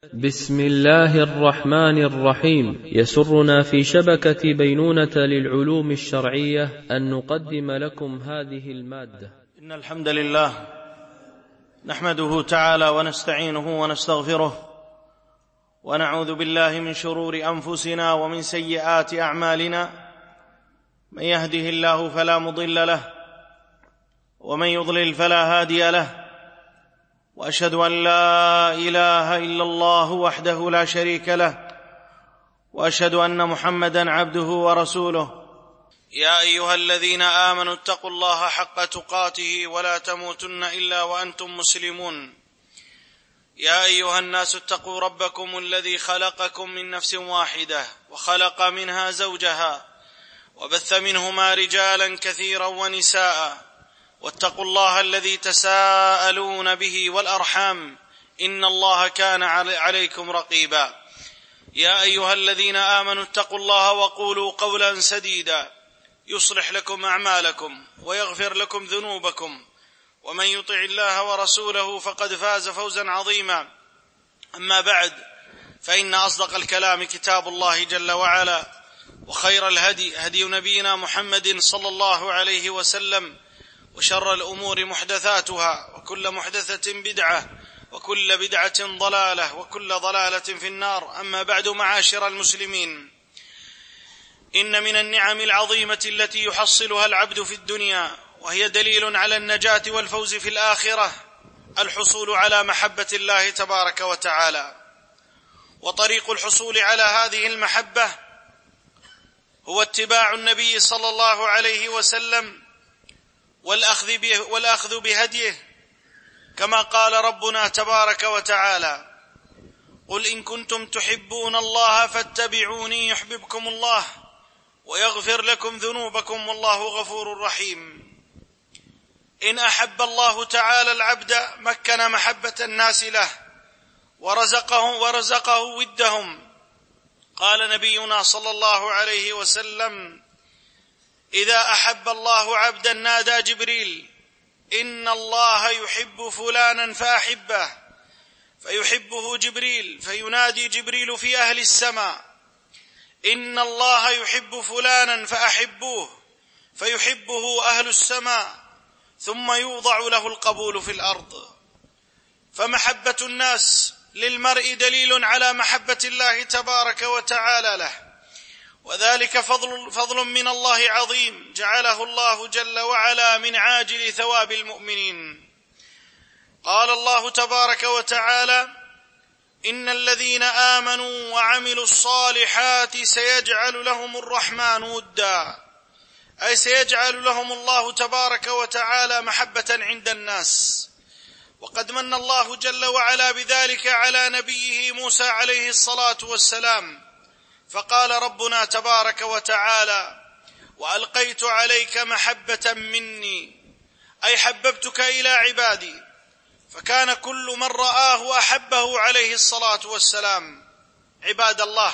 بسم الله الرحمن الرحيم. يسرنا في شبكة بينونة للعلوم الشرعية أن نقدم لكم هذه المادة. إن الحمد لله نحمده تعالى ونستعينه ونستغفره، ونعوذ بالله من شرور أنفسنا ومن سيئات أعمالنا. من يهده الله فلا مضل له، ومن يضلل فلا هادي له، وأشهد أن لا إله إلا الله وحده لا شريك له، وأشهد أن محمدًا عبده ورسوله. يا أيها الذين آمنوا اتقوا الله حق تقاته ولا تموتن إلا وأنتم مسلمون. يا أيها الناس اتقوا ربكم الذي خلقكم من نفس واحدة، وخلق منها زوجها، وبث منهما رجالا كثيرا ونساء، واتقوا الله الذي تساءلون به والأرحام، إن الله كان عليكم رقيبا. يا أيها الذين آمنوا اتقوا الله وقولوا قولا سديدا يصلح لكم أعمالكم ويغفر لكم ذنوبكم، ومن يطع الله ورسوله فقد فاز فوزا عظيما. أما بعد، فإن أصدق الكلام كتاب الله جل وعلا، وخير الهدي هدي نبينا محمد صلى الله عليه وسلم، وشر الأمور محدثاتها، وكل محدثة بدعة، وكل بدعة ضلالة، وكل ضلالة في النار. أما بعد، معاشر المسلمين، إن من النعم العظيمة التي يحصلها العبد في الدنيا، وهي دليل على النجاة والفوز في الآخرة، الحصول على محبة الله تبارك وتعالى. وطريق الحصول على هذه المحبة هو اتباع النبي صلى الله عليه وسلم والأخذ بهديه، كما قال ربنا تبارك وتعالى: قل إن كنتم تحبون الله فاتبعوني يحببكم الله ويغفر لكم ذنوبكم والله غفور رحيم. إن أحب الله تعالى العبد مكن محبة الناس له ورزقه ودهم. قال نبينا صلى الله عليه وسلم: إذا أحب الله عبدا نادى جبريل: إن الله يحب فلانا فأحبه، فيحبه جبريل، فينادي جبريل في أهل السماء: إن الله يحب فلانا فأحبوه، فيحبه أهل السماء، ثم يوضع له القبول في الأرض. فمحبة الناس للمرء دليل على محبة الله تبارك وتعالى له، وذلك فضل من الله عظيم جعله الله جل وعلا من عاجل ثواب المؤمنين. قال الله تبارك وتعالى: إن الذين آمنوا وعملوا الصالحات سيجعل لهم الرحمن ودا، أي سيجعل لهم الله تبارك وتعالى محبة عند الناس. وقد من الله جل وعلا بذلك على نبيه موسى عليه الصلاة والسلام، فقال ربنا تبارك وتعالى: وألقيت عليك محبة مني، أي حببتك إلى عبادي. فكان كل من رآه أحبه عليه الصلاة والسلام. عباد الله،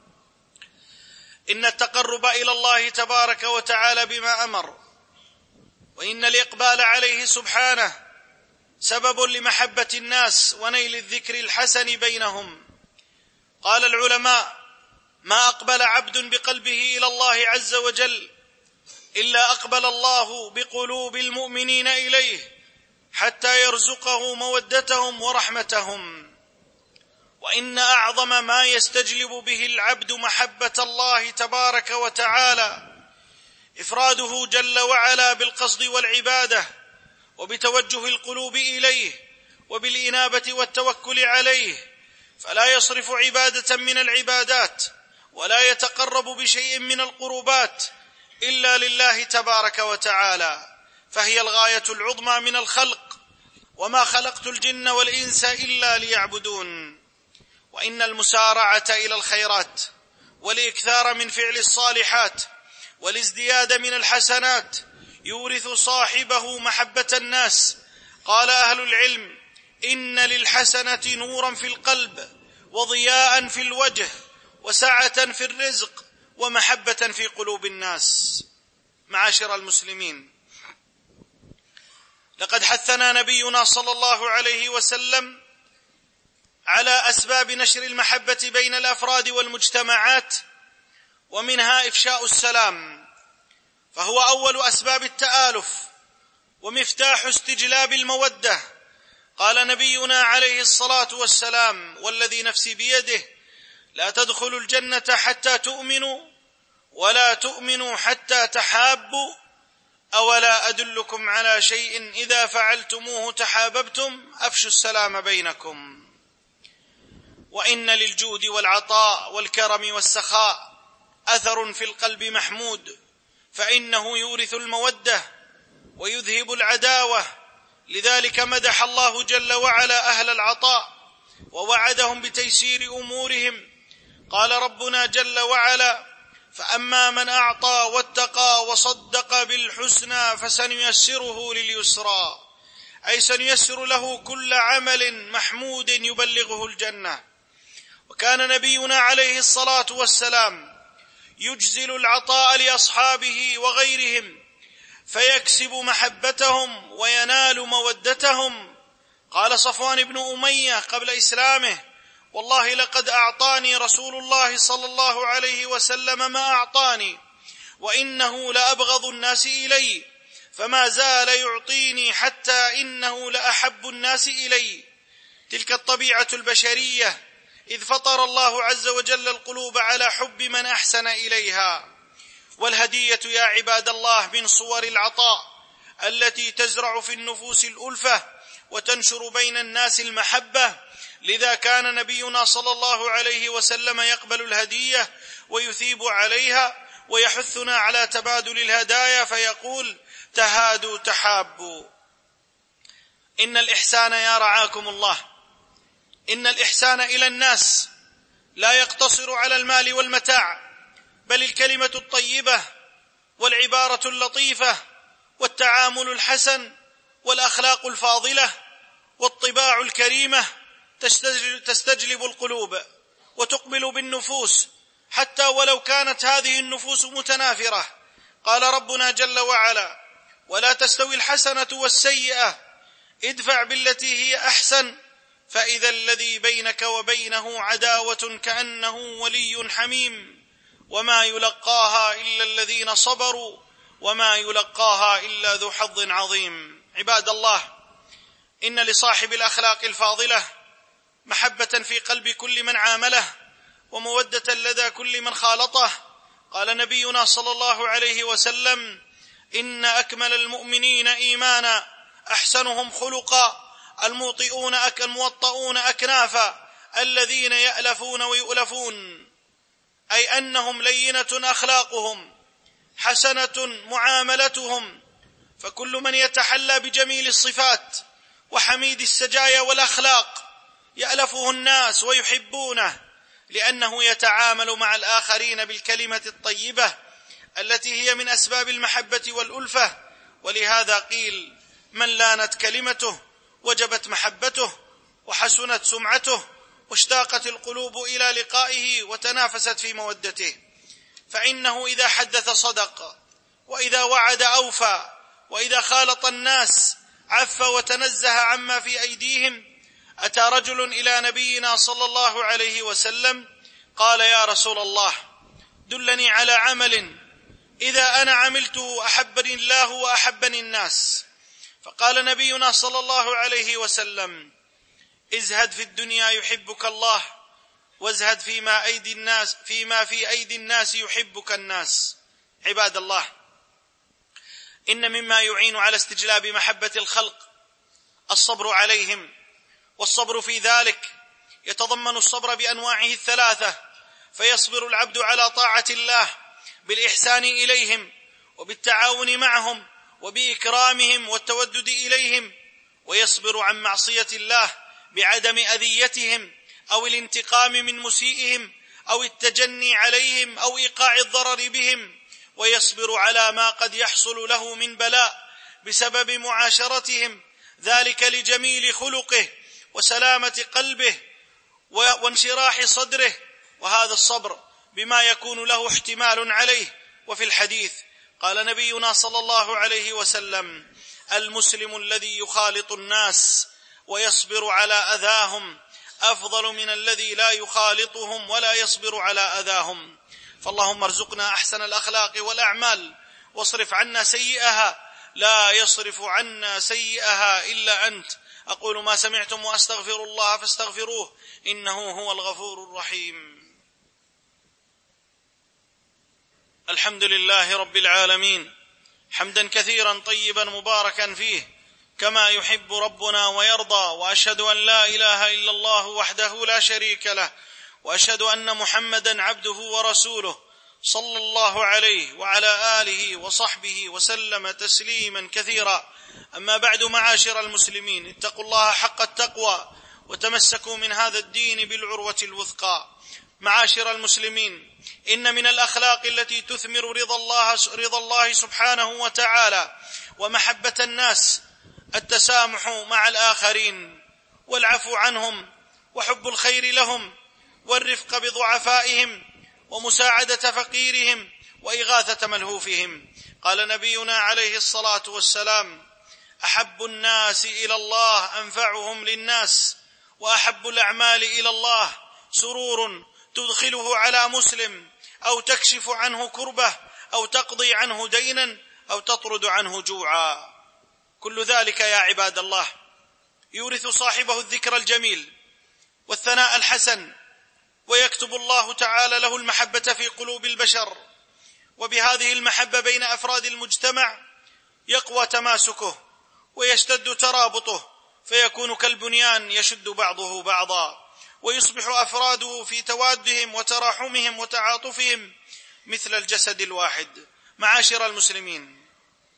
إن التقرب إلى الله تبارك وتعالى بما أمر، وإن الإقبال عليه سبحانه سبب لمحبة الناس ونيل الذكر الحسن بينهم. قال العلماء: ما أقبل عبد بقلبه إلى الله عز وجل إلا أقبل الله بقلوب المؤمنين إليه حتى يرزقه مودتهم ورحمتهم. وإن أعظم ما يستجلب به العبد محبة الله تبارك وتعالى إفراده جل وعلا بالقصد والعبادة، وبتوجه القلوب إليه، وبالإنابة والتوكل عليه، فلا يصرف عبادة من العبادات ولا يتقرب بشيء من القربات إلا لله تبارك وتعالى، فهي الغاية العظمى من الخلق. وما خلقت الجن والإنس إلا ليعبدون. وإن المسارعة إلى الخيرات والإكثار من فعل الصالحات والازدياد من الحسنات يورث صاحبه محبة الناس. قال أهل العلم: إن للحسنة نورا في القلب، وضياء في الوجه، وسعة في الرزق، ومحبة في قلوب الناس. معاشر المسلمين، لقد حثنا نبينا صلى الله عليه وسلم على أسباب نشر المحبة بين الأفراد والمجتمعات، ومنها إفشاء السلام، فهو أول أسباب التآلف ومفتاح استجلاب المودة. قال نبينا عليه الصلاة والسلام: والذي نفسي بيده لا تدخلوا الجنة حتى تؤمنوا ولا تؤمنوا حتى تحابوا، أولا أدلكم على شيء إذا فعلتموه تحاببتم، أفشوا السلام بينكم. وإن للجود والعطاء والكرم والسخاء أثر في القلب محمود، فإنه يورث المودة ويذهب العداوة. لذلك مدح الله جل وعلا أهل العطاء ووعدهم بتيسير أمورهم. قال ربنا جل وعلا: فأما من أعطى واتقى وصدق بالحسنى فسنيسره لليسرى، أي سنيسر له كل عمل محمود يبلغه الجنة. وكان نبينا عليه الصلاة والسلام يجزل العطاء لأصحابه وغيرهم فيكسب محبتهم وينال مودتهم. قال صفوان بن أمية قبل إسلامه: والله لقد أعطاني رسول الله صلى الله عليه وسلم ما أعطاني، وإنه لأبغض الناس إلي، فما زال يعطيني حتى إنه لأحب الناس إلي. تلك الطبيعة البشرية، إذ فطر الله عز وجل القلوب على حب من أحسن إليها. والهدية يا عباد الله من صور العطاء التي تزرع في النفوس الألفة وتنشر بين الناس المحبة. لذا كان نبينا صلى الله عليه وسلم يقبل الهدية ويثيب عليها ويحثنا على تبادل الهدايا، فيقول: تهادوا تحابوا. إن الإحسان يا رعاكم الله، إن الإحسان إلى الناس لا يقتصر على المال والمتاع، بل الكلمة الطيبة والعبارة اللطيفة والتعامل الحسن والأخلاق الفاضلة والطباع الكريمة تستجلب القلوب وتقبل بالنفوس، حتى ولو كانت هذه النفوس متنافرة. قال ربنا جل وعلا: ولا تستوي الحسنة والسيئة ادفع بالتي هي أحسن فإذا الذي بينك وبينه عداوة كأنه ولي حميم وما يلقاها إلا الذين صبروا وما يلقاها إلا ذو حظ عظيم. عباد الله، إن لصاحب الأخلاق الفاضلة محبة في قلب كل من عامله ومودة لدى كل من خالطه. قال نبينا صلى الله عليه وسلم: إن أكمل المؤمنين إيمانا أحسنهم خلقا الموطؤون أكنافا الذين يألفون ويؤلفون، أي أنهم لينة أخلاقهم حسنة معاملتهم. فكل من يتحلى بجميل الصفات وحميد السجايا والأخلاق يألفه الناس ويحبونه، لأنه يتعامل مع الآخرين بالكلمة الطيبة التي هي من أسباب المحبة والألفة. ولهذا قيل: من لانت كلمته وجبت محبته وحسنت سمعته واشتاقت القلوب إلى لقائه وتنافست في مودته. فإنه إذا حدث صدق، وإذا وعد أوفى، وإذا خالط الناس عف وتنزه عما في أيديهم. أتى رجل إلى نبينا صلى الله عليه وسلم قال: يا رسول الله، دلني على عمل إذا أنا عملته أحبني الله وأحبني الناس. فقال نبينا صلى الله عليه وسلم: ازهد في الدنيا يحبك الله، وازهد فيما في أيدي الناس يحبك الناس. عباد الله، إن مما يعين على استجلاب محبة الخلق الصبر عليهم، والصبر في ذلك يتضمن الصبر بأنواعه الثلاثة. فيصبر العبد على طاعة الله بالإحسان إليهم وبالتعاون معهم وبإكرامهم والتودد إليهم، ويصبر عن معصية الله بعدم أذيتهم أو الانتقام من مسيئهم أو التجني عليهم أو إيقاع الضرر بهم، ويصبر على ما قد يحصل له من بلاء بسبب معاشرتهم، ذلك لجميل خلقه وسلامة قلبه وانشراح صدره. وهذا الصبر بما يكون له احتمال عليه. وفي الحديث قال نبينا صلى الله عليه وسلم: المسلم الذي يخالط الناس ويصبر على أذاهم أفضل من الذي لا يخالطهم ولا يصبر على أذاهم. فاللهم ارزقنا أحسن الأخلاق والأعمال واصرف عنا سيئها، لا يصرف عنا سيئها إلا أنت. أقول ما سمعتم وأستغفر الله فاستغفروه إنه هو الغفور الرحيم. الحمد لله رب العالمين، حمدا كثيرا طيبا مباركا فيه كما يحب ربنا ويرضى، وأشهد أن لا إله إلا الله وحده لا شريك له، وأشهد أن محمدا عبده ورسوله صلى الله عليه وعلى آله وصحبه وسلم تسليما كثيرا. أما بعد، معاشر المسلمين، اتقوا الله حق التقوى وتمسكوا من هذا الدين بالعروة الوثقى. معاشر المسلمين، إن من الأخلاق التي تثمر رضا الله سبحانه وتعالى ومحبة الناس التسامح مع الآخرين والعفو عنهم وحب الخير لهم والرفق بضعفائهم ومساعدة فقيرهم وإغاثة ملهوفهم. قال نبينا عليه الصلاة والسلام: أحب الناس إلى الله أنفعهم للناس، وأحب الأعمال إلى الله سرور تدخله على مسلم، أو تكشف عنه كربة، أو تقضي عنه دينا، أو تطرد عنه جوعا. كل ذلك يا عباد الله يورث صاحبه الذكر الجميل والثناء الحسن، ويكتب الله تعالى له المحبة في قلوب البشر، وبهذه المحبة بين أفراد المجتمع يقوى تماسكه ويشتد ترابطه، فيكون كالبنيان يشد بعضه بعضا، ويصبح أفراده في توادهم وتراحمهم وتعاطفهم مثل الجسد الواحد. معاشر المسلمين،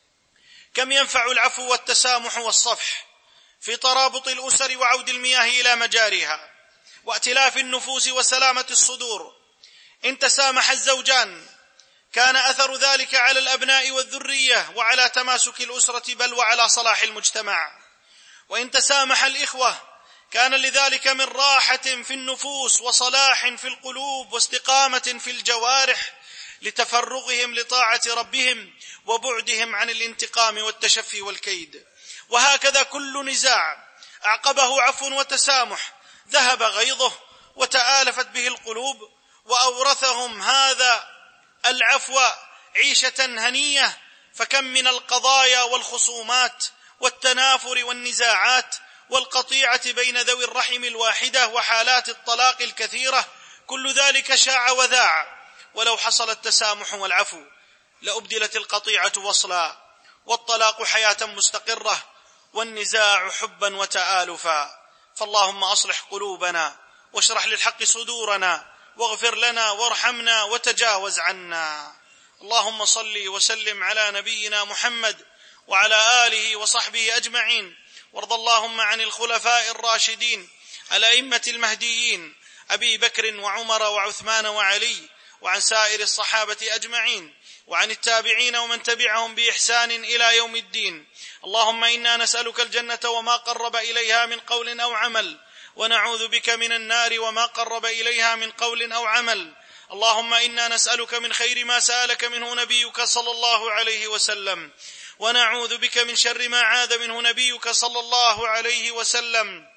كم ينفع العفو والتسامح والصفح في ترابط الأسر وعود المياه إلى مجاريها وائتلاف النفوس وسلامة الصدور. إن تسامح الزوجان كان أثر ذلك على الأبناء والذرية وعلى تماسك الأسرة، بل وعلى صلاح المجتمع. وإن تسامح الإخوة كان لذلك من راحة في النفوس وصلاح في القلوب واستقامة في الجوارح، لتفرغهم لطاعة ربهم وبعدهم عن الانتقام والتشفي والكيد. وهكذا كل نزاع أعقبه عفو وتسامح ذهب غيظه وتآلفت به القلوب، وأورثهم هذا العفو عيشة هنية. فكم من القضايا والخصومات والتنافر والنزاعات والقطيعة بين ذوي الرحم الواحدة وحالات الطلاق الكثيرة، كل ذلك شاع وذاع. ولو حصل التسامح والعفو لأبدلت القطيعة وصلا، والطلاق حياة مستقرة، والنزاع حبا وتآلفا. فاللهم أصلح قلوبنا واشرح للحق صدورنا، واغفر لنا وارحمنا وتجاوز عنا. اللهم صل وسلم على نبينا محمد وعلى آله وصحبه أجمعين، وارض اللهم عن الخلفاء الراشدين الأئمة المهديين أبي بكر وعمر وعثمان وعلي، وعن سائر الصحابة أجمعين، وعن التابعين ومن تبعهم بإحسان إلى يوم الدين. اللهم إنا نسألك الجنة وما قرب إليها من قول أو عمل، ونعوذ بك من النار وما قرب إليها من قول أو عمل. اللهم إنا نسألك من خير ما سألك منه نبيك صلى الله عليه وسلم، ونعوذ بك من شر ما عاذ منه نبيك صلى الله عليه وسلم.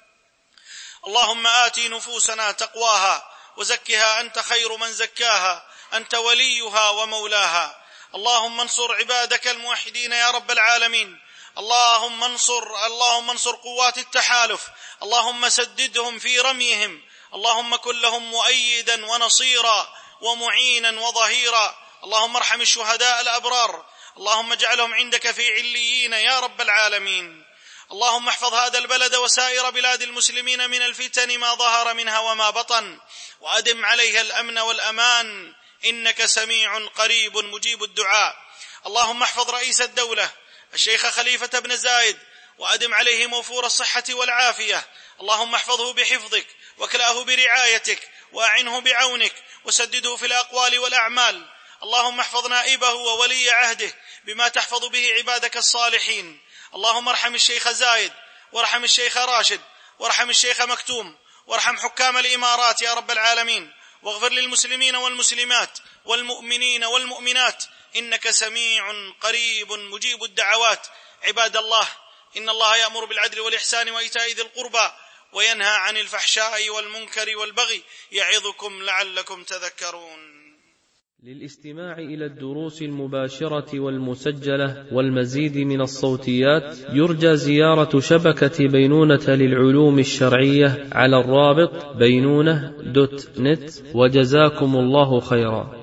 اللهم آت نفوسنا تقواها وزكها أنت خير من زكاها، أنت وليها ومولاها. اللهم انصر عبادك الموحدين يا رب العالمين. اللهم انصر قوات التحالف، اللهم سددهم في رميهم، اللهم كن لهم مؤيدا ونصيرا ومعينا وظهيرا. اللهم ارحم الشهداء الأبرار، اللهم اجعلهم عندك في عليين يا رب العالمين. اللهم احفظ هذا البلد وسائر بلاد المسلمين من الفتن ما ظهر منها وما بطن، وأدم عليها الأمن والأمان، إنك سميع قريب مجيب الدعاء. اللهم احفظ رئيس الدولة الشيخ خليفة بن زايد، وأدم عليه موفور الصحة والعافية. اللهم احفظه بحفظك وكلاه برعايتك، وأعنه بعونك، وسدده في الأقوال والأعمال. اللهم احفظ نائبه وولي عهده بما تحفظ به عبادك الصالحين. اللهم ارحم الشيخ زايد، وارحم الشيخ راشد، وارحم الشيخ مكتوم، وارحم حكام الإمارات يا رب العالمين، واغفر للمسلمين والمسلمات والمؤمنين والمؤمنات، إنك سميع قريب مجيب الدعوات. عباد الله، إن الله يأمر بالعدل والإحسان وإيتاء ذي القربى وينهى عن الفحشاء والمنكر والبغي يعظكم لعلكم تذكرون. للاستماع إلى الدروس المباشرة والمسجلة والمزيد من الصوتيات يرجى زيارة شبكة بينونة للعلوم الشرعية على الرابط بينونة.net. وجزاكم الله خيرا.